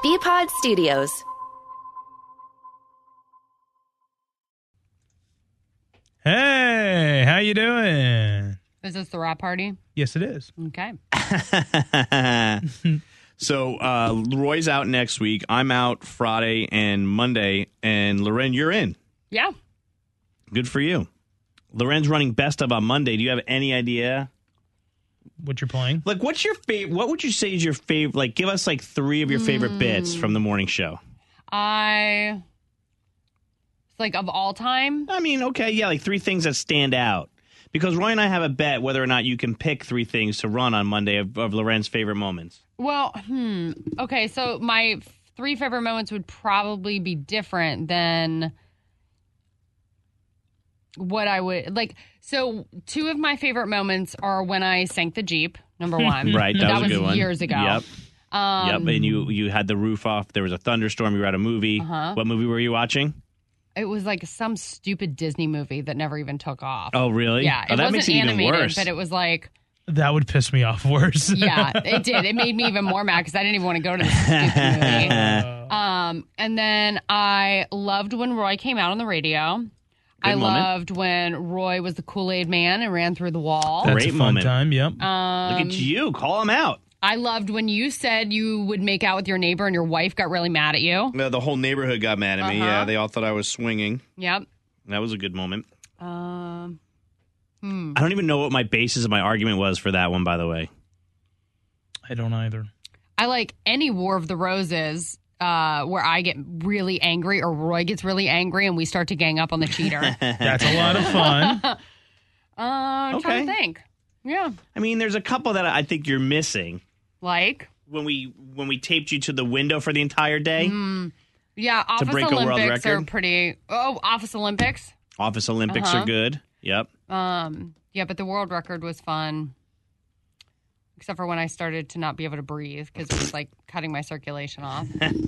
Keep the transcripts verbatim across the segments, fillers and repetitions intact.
B-Pod Studios. Hey, how you doing? Is this the rap party? Yes, it is. Okay. So uh, Roy's out next week. I'm out Friday and Monday. And Loren, you're in. Yeah. Good for you. Loren's running Best of on Monday. Do you have any idea? What you're playing? Like, what's your favorite? What would you say is your favorite? Like, give us like three of your favorite mm. bits from the morning show. I... Like, of all time? I mean, okay, yeah, like three things that stand out. Because Roy and I have a bet whether or not you can pick three things to run on Monday of, of Loren's favorite moments. Well, hmm. Okay, so my three favorite moments would probably be different than what I would... Like, so two of my favorite moments are when I sank the Jeep, number one. Right, that, that was a good one. years ago. Yep. Um, yep, and you, you had the roof off. There was a thunderstorm. You were at a movie. Uh-huh. What movie were you watching? It was like some stupid Disney movie that never even took off. Oh, really? Yeah, it oh, that wasn't makes it animated, even worse. but it was like... That would piss me off worse. Yeah, it did. It made me even more mad because I didn't even want to go to this stupid movie. Um, and then I loved when Roy came out on the radio. Good I moment. loved when Roy was the Kool-Aid man and ran through the wall. That's Great a fun moment. time, yep. Um, Look at you. Call him out. I loved when you said you would make out with your neighbor and your wife got really mad at you. Uh, the whole neighborhood got mad at me. Uh-huh. Yeah, they all thought I was swinging. Yep. That was a good moment. Um, hmm. I don't even know what my basis of my argument was for that one, by the way. I don't either. I like any War of the Roses uh, where I get really angry or Roy gets really angry and we start to gang up on the cheater. That's a lot of fun. uh, I'm Okay. trying to think. Yeah. I mean, there's a couple that I think you're missing. Like? When we when we taped you to the window for the entire day. Mm, yeah, Office break a world Olympics are record? pretty... Oh, Office Olympics? Office Olympics Uh-huh. are good. Yep. Um, yeah, but the world record was fun. Except for when I started to not be able to breathe because it was like cutting my circulation off.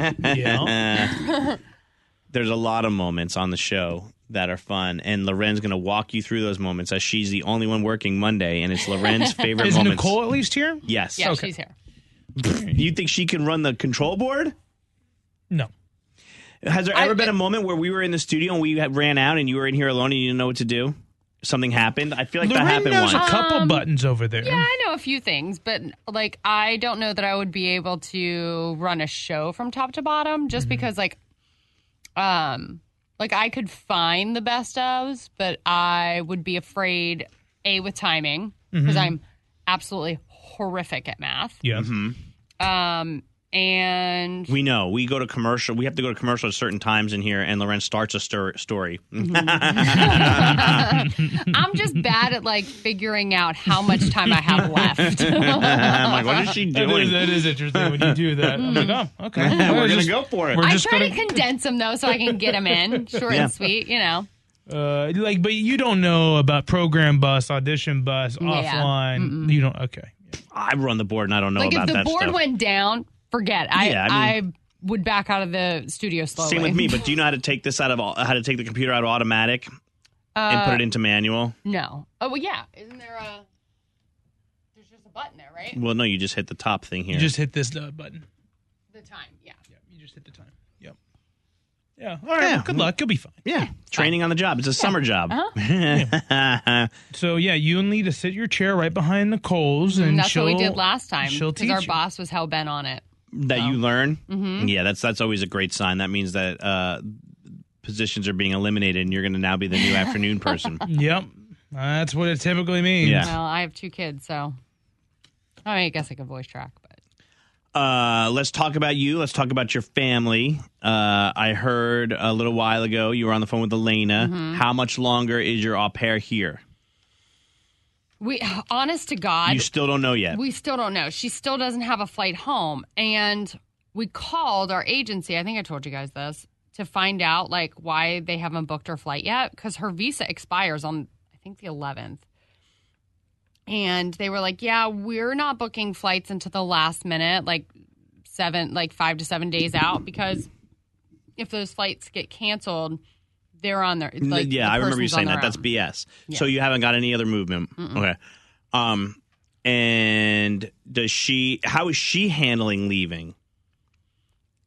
Yeah. There's a lot of moments on the show that are fun, and Loren's going to walk you through those moments as she's the only one working Monday, and it's Loren's favorite Is moments. Nicole at least here? Yes. Yeah, Okay. she's here. You think she can run the control board? No. Has there I- ever been a moment where we were in the studio and we had ran out and you were in here alone and you didn't know what to do? Something happened? I feel like Lorraine that happened knows once. a couple Um, buttons over there. Yeah, I know a few things, but like I don't know that I would be able to run a show from top to bottom just Mm-hmm. because like um like I could find the best ofs, but I would be afraid A with timing because Mm-hmm. I'm absolutely horrific at math. Yeah. Um and We know. We go to commercial. We have to go to commercial at certain times in here, and Loren starts a stor- story. I'm just bad at like figuring out how much time I have left. I'm like, what is she That doing? is, that is interesting when you do that. I'm like, oh, okay. We're We're going to just- go for it. we're I just try gonna, to condense them though so I can get them in short Yeah. and sweet, you know. uh, like, but you don't know about program bus, audition bus, Yeah. offline. You don't. Okay. I run the board, and I don't know Like if about the that board stuff. went down, forget. I, Yeah, I, I mean- would back out of the studio slowly. Same with me, but do you know how to take this out of au- how to take the computer out of automatic and Uh, put it into manual? No. Oh well, yeah. Isn't there a? There's just a button there, right? Well, no, you just hit the top thing here. You just hit this uh, button. The time. Yeah. Yeah. You just hit the time. Yep. Yeah. All right. Yeah. Well, good luck. You'll be fine. yeah, training on the job. It's a summer job. Uh-huh. So yeah, you need to sit your chair right behind Nicole's, and That's she'll, what we did last time She'll because teach our you. boss was hell bent on it. That you learn. Mm-hmm. Yeah, that's that's always a great sign. That means that uh, positions are being eliminated, and you're going to now be the new afternoon person. Yep. That's what it typically means. Yeah. Well, I have two kids, so I mean, I guess I could voice track, but Uh, let's talk about you. Let's talk about your family. Uh, I heard a little while ago you were on the phone with Elena. Mm-hmm. How much longer is your au pair here? we, honest to God, You still don't know yet. we still don't know. She still doesn't have a flight home, and we called our agency. I think I told you guys this to find out like why they haven't booked her flight yet because her visa expires on I think the eleventh. And they were like, yeah, we're not booking flights until the last minute, like seven, like five to seven days out, because if those flights get canceled, they're on their, it's like yeah, the I remember you person's saying on that. their That's own. B S. Yeah. So you haven't got any other movement. Mm-mm. Okay. Um, and does she, how is she handling leaving?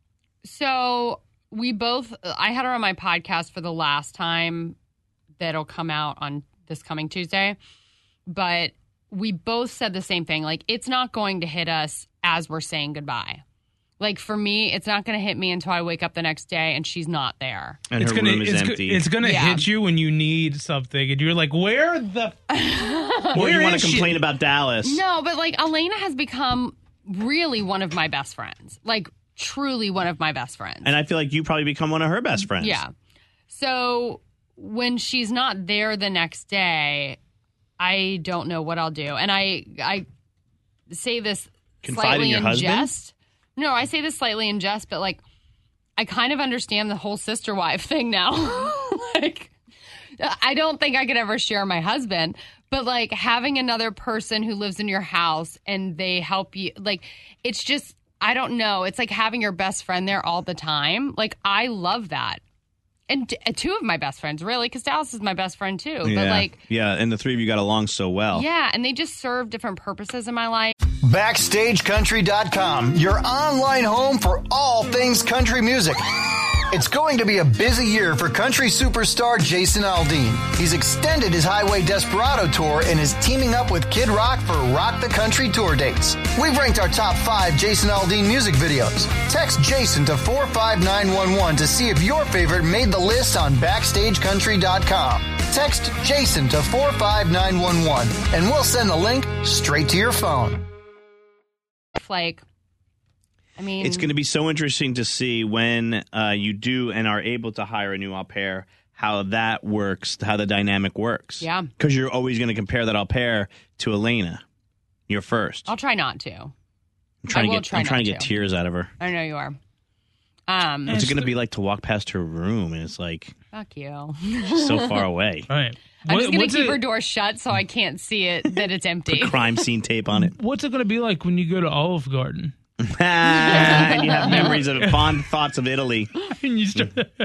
So we both, I had her on my podcast for the last time that'll come out on this coming Tuesday. But we both said the same thing. Like, it's not going to hit us as we're saying goodbye. Like, for me, it's not going to hit me until I wake up the next day and she's not there. And it's her gonna, room is it's empty. Go, it's going to Yeah. hit you when you need something, and you're like, "Where the? or where you want is to she?" complain about Dallas. No, but, like, Elena has become really one of my best friends. Like, truly one of my best friends. And I feel like you probably become one of her best friends. Yeah. So when she's not there the next day, I don't know what I'll do. And I I say this Confide slightly in your in husband? jest. No, I say this slightly in jest, but like I kind of understand the whole sister wife thing now. Like I don't think I could ever share my husband, but like having another person who lives in your house and they help you, like it's just, I don't know. It's like having your best friend there all the time. Like I love that. And t- two of my best friends, really, because Dallas is my best friend too. Yeah. But like, yeah, and the three of you got along so well. yeah, and they just serve different purposes in my life. Backstage Country dot com, your online home for all things country music. It's going to be a busy year for country superstar Jason Aldean. He's extended his Highway Desperado tour and is teaming up with Kid Rock for Rock the Country tour dates. We've ranked our top five Jason Aldean music videos. Text Jason to four five nine one one to see if your favorite made the list on Backstage Country dot com. Text Jason to four five nine one one and we'll send the link straight to your phone. Like, I mean, It's going to be so interesting to see when uh, you do and are able to hire a new au pair, how that works, how the dynamic works. Yeah. Because you're always going to compare that au pair to Elena, your first. I'll try not to. I'm trying I will to get, try I'm trying not to get to. tears out of her. I know you are. Um, What's it going to be like to walk past her room and it's like fuck you. she's so far away? All right. I'm What- just gonna what's keep it- her door shut so I can't see it that it's empty. Crime scene tape on it. What's it going to be like when you go to Olive Garden? And you have memories of fond thoughts of Italy. And you start, No,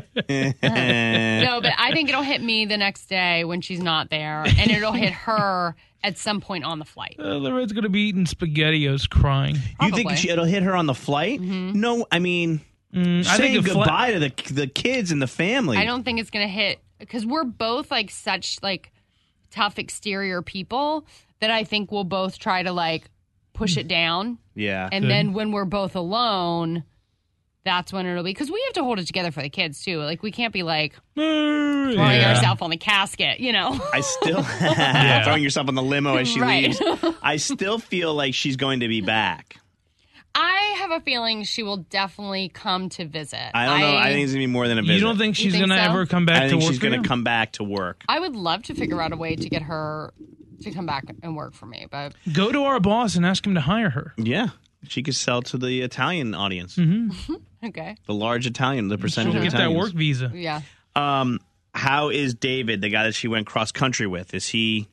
but I think it'll hit me the next day when she's not there, and it'll hit her at some point on the flight. uh, Lorraine's going to be eating SpaghettiOs, crying. You think Probably. she, it'll hit her on the flight? No, I mean, Mm, I saying think a fla- goodbye to the the kids and the family. I don't think it's gonna hit because we're both like such like tough exterior people that I think we'll both try to like push it down, Yeah. and then when we're both alone, that's when it'll be because we have to hold it together for the kids too. Like we can't be like throwing yeah. ourselves on the casket, you know. I still throwing yourself on the limo as she Right. leaves. I still feel like she's going to be back. I have a feeling she will definitely come to visit. I don't know. I think it's gonna be more than a visit. You don't think she's think going to so? ever come back I to think work she's for going you? to come back to work. I would love to figure out a way to get her to come back and work for me, but Go to our boss and ask him to hire her. Yeah, she could sell to the Italian audience, okay, the large Italian, the percentage She'll of get that Italians. work visa. yeah. Um, how is David, the guy that she went cross country with? Is he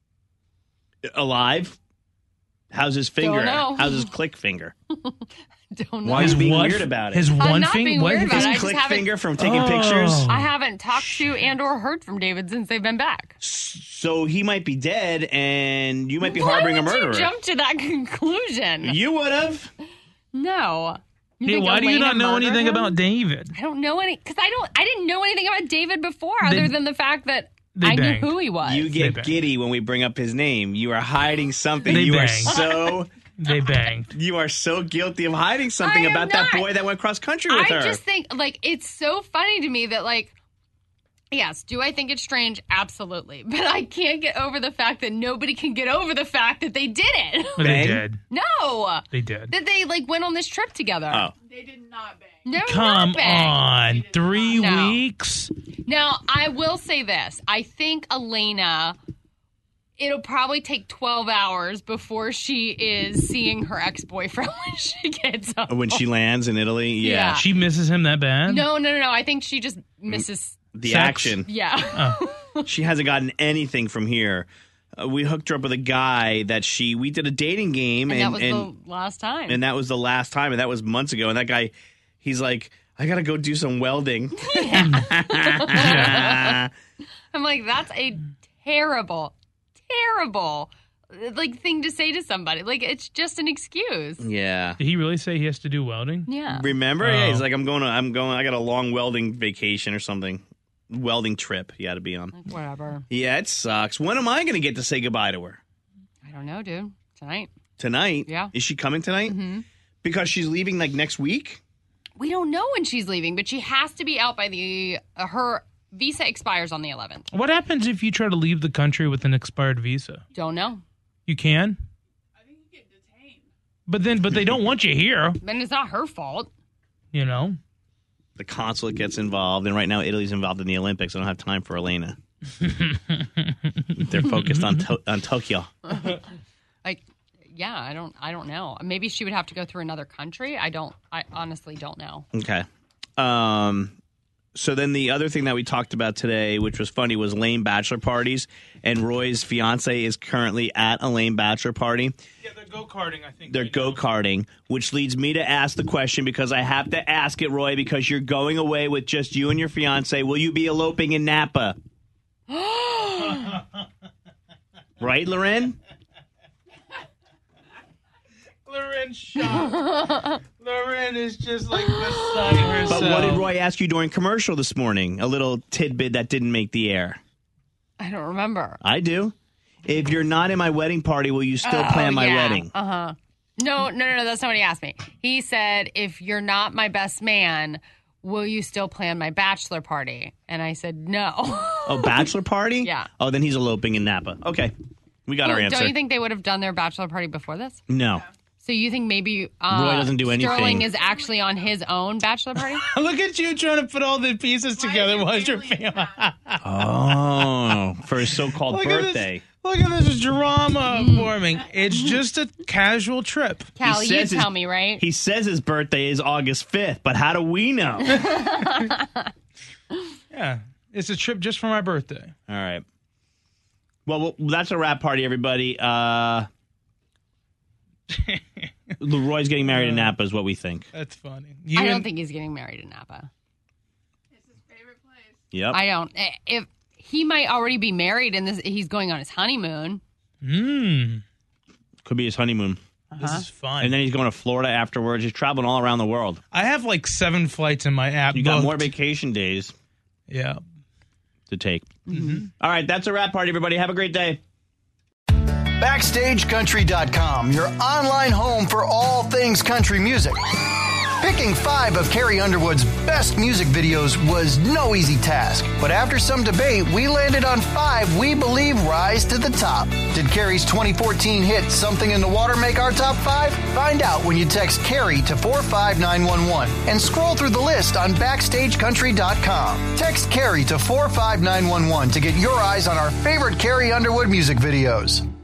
alive? How's his finger? know. How's his click finger? Don't know. Why is he being what? weird about it? His I'm one not finger? being What? weird about His it. I just click haven't- finger from taking Oh. pictures. I haven't talked to and or heard from David since they've been back. So he might be dead, and you might be Why harboring a would murderer. you jump to that conclusion? You would have. No. You Hey, think why do you Elena not know murdered anything him? about David? I don't know any because I don't. I didn't know anything about David before, They- other than the fact that they I banged. knew who he was. You They get banged. giddy when we bring up his name. You are hiding something. They you are banged. so They banged. you are so guilty of hiding something I am about that not. boy that went cross country with I her. just think like it's so funny to me that like. Yes, do I think it's strange? Absolutely. But I can't get over the fact that nobody can get over the fact that they did it. But they Bang? did. No. They did. That they like went on this trip together. Oh. They did not bang. No, Come not bang. on. Three No. weeks? Now, I will say this. I think Elena, it'll probably take twelve hours before she is seeing her ex-boyfriend when she gets home. When she lands in Italy, yeah, Yeah. She misses him that bad? No, no, no, no. I think she just misses. the Sex. action. Yeah. She hasn't gotten anything from here. Uh, we hooked her up with a guy that she. We did a dating game, And and that was and, the last time. and that was the last time, and that was months ago. And that guy, he's like, I gotta go do some welding. I'm like, that's a terrible, terrible like thing to say to somebody. Like, it's just an excuse. Yeah. Did he really say he has to do welding? Yeah. Remember? Oh. Yeah, he's like, I'm going to, I'm going, I got a long welding vacation or something. Welding trip you got to be on. Whatever. Yeah, it sucks. When am I going to get to say goodbye to her? I don't know, dude. Tonight. Tonight? Yeah. Is she coming tonight? Mm-hmm. Because she's leaving like next week? We don't know when she's leaving, but she has to be out by the, uh, her visa expires on the eleventh. What happens if you try to leave the country with an expired visa? Don't know. You can? I think you get detained. But then, but they don't want you here, Then it's not her fault. you know? The consulate gets involved, and right now Italy's involved in the Olympics. I don't have time for Elena. They're focused on to- on Tokyo. Like, yeah, I don't, I don't know. Maybe she would have to go through another country. I don't, I honestly don't know. Okay. Um, so then the other thing that we talked about today, which was funny, was lame bachelor parties. And Roy's fiance is currently at a lame bachelor party. Yeah, they're go-karting, I think. They're go-karting, which leads me to ask the question, because I have to ask it, Roy, because you're going away with just you and your fiance. Will you be eloping in Napa? Right, Loren? Loren's shocked. Loren is just like beside herself. But what did Roy ask you during commercial this morning? A little tidbit that didn't make the air. I don't remember. I do. If you're not in my wedding party, will you still Oh, plan my yeah. wedding? Uh-huh. No, no, no, no. That's not what he asked me. He said, if you're not my best man, will you still plan my bachelor party? And I said, no. Oh, bachelor party? Yeah. Oh, then he's eloping in Napa. Okay. We got our answer. Don't you think they would have done their bachelor party before this? No. So you think maybe uh, Roy doesn't do anything. Sterling is actually on his own bachelor party? Look at you trying to put all the pieces together. What's your family? Oh, for his so-called Look birthday. At this, look at this drama forming. It's just a casual trip. Cal, He you says his- tell me, right? He says his birthday is August fifth, but how do we know? Yeah, it's a trip just for my birthday. All right. Well, well, that's a wrap party, everybody. Uh, Leroy's getting married in Napa is what we think. That's funny. You I don't and- think he's getting married in Napa. It's his favorite place. Yep. I don't. If he might already be married and this, he's going on his honeymoon. Mm, Could be his honeymoon. this is fun. And then he's going to Florida afterwards. He's traveling all around the world. I have like seven flights in my app. You got booked. more vacation days Yeah. to take. Mm-hmm. All right, that's a wrap party, everybody. Have a great day. Backstage Country dot com, your online home for all things country music. Picking five of Carrie Underwood's best music videos was no easy task, but after some debate, we landed on five we believe rise to the top. Did Carrie's twenty fourteen hit Something in the Water make our top five? Find out when you text Carrie to four five nine one one and scroll through the list on Backstage Country dot com. Text Carrie to four five nine one one to get your eyes on our favorite Carrie Underwood music videos.